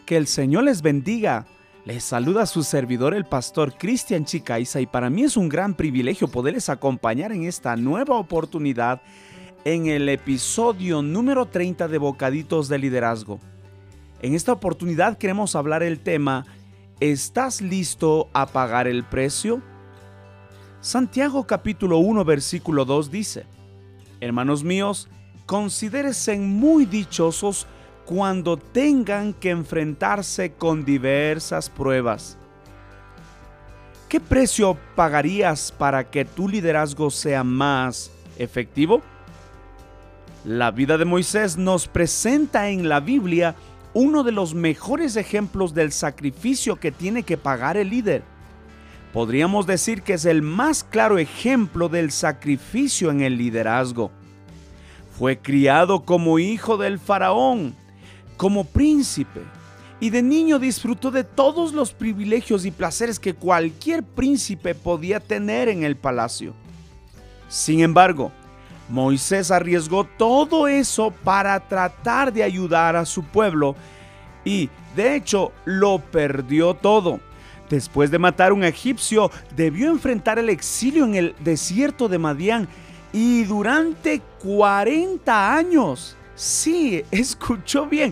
Que el Señor les bendiga. Les saluda su servidor, el pastor Cristian Chicaiza, y para mí es un gran privilegio poderles acompañar en esta nueva oportunidad en el episodio número 30 de Bocaditos de Liderazgo. En esta oportunidad queremos hablar el tema: ¿estás listo a pagar el precio? Santiago capítulo 1 versículo 2 dice: Hermanos míos, considérense muy dichosos cuando tengan que enfrentarse con diversas pruebas. ¿Qué precio pagarías para que tu liderazgo sea más efectivo? La vida de Moisés nos presenta en la Biblia uno de los mejores ejemplos del sacrificio que tiene que pagar el líder. Podríamos decir que es el más claro ejemplo del sacrificio en el liderazgo. Fue criado como hijo del faraón, como príncipe, y de niño disfrutó de todos los privilegios y placeres que cualquier príncipe podía tener en el palacio. Sin embargo, Moisés arriesgó todo eso para tratar de ayudar a su pueblo y, de hecho, lo perdió todo. Después de matar a un egipcio, debió enfrentar el exilio en el desierto de Madián y durante 40 años, sí, escuchó bien,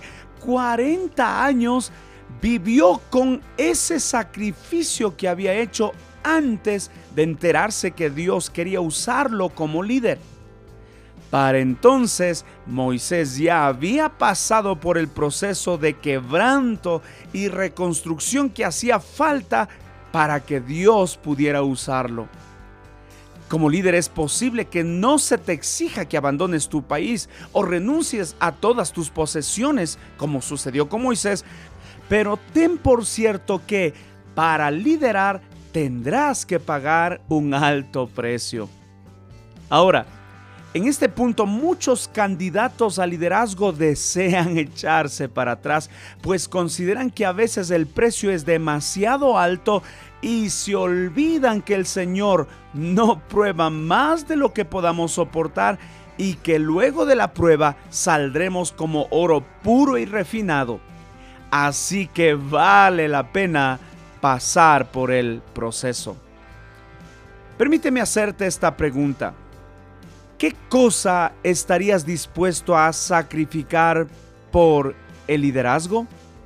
40 años vivió con ese sacrificio que había hecho antes de enterarse que Dios quería usarlo como líder. Para entonces, Moisés ya había pasado por el proceso de quebranto y reconstrucción que hacía falta para que Dios pudiera usarlo. Como líder es posible que no se te exija que abandones tu país o renuncies a todas tus posesiones, como sucedió con Moisés, pero ten por cierto que para liderar tendrás que pagar un alto precio. Ahora, en este punto muchos candidatos a liderazgo desean echarse para atrás, pues consideran que a veces el precio es demasiado alto y se olvidan que el Señor no prueba más de lo que podamos soportar y que luego de la prueba saldremos como oro puro y refinado. Así que vale la pena pasar por el proceso. Permíteme hacerte esta pregunta. ¿Qué cosa estarías dispuesto a sacrificar por el liderazgo?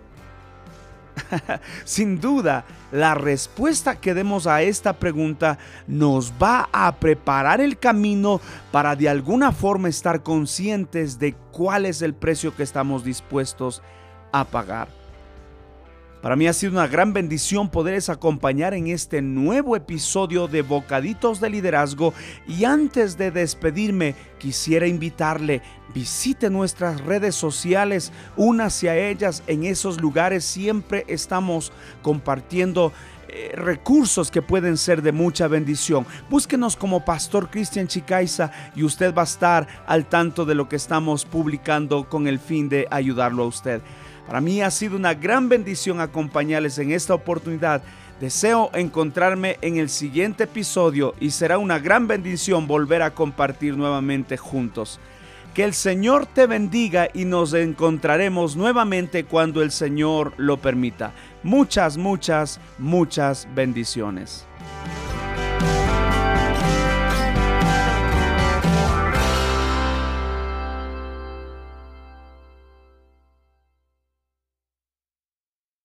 Sin duda, la respuesta que demos a esta pregunta nos va a preparar el camino para de alguna forma estar conscientes de cuál es el precio que estamos dispuestos a pagar. Para mí ha sido una gran bendición poderles acompañar en este nuevo episodio de Bocaditos de Liderazgo, y antes de despedirme quisiera invitarle: visite nuestras redes sociales, únase a ellas. En esos lugares siempre estamos compartiendo recursos que pueden ser de mucha bendición. Búsquenos como Pastor Cristian Chicaiza y usted va a estar al tanto de lo que estamos publicando con el fin de ayudarlo a usted. Para mí ha sido una gran bendición acompañarles en esta oportunidad. Deseo encontrarme en el siguiente episodio y será una gran bendición volver a compartir nuevamente juntos. Que el Señor te bendiga y nos encontraremos nuevamente cuando el Señor lo permita. Muchas bendiciones.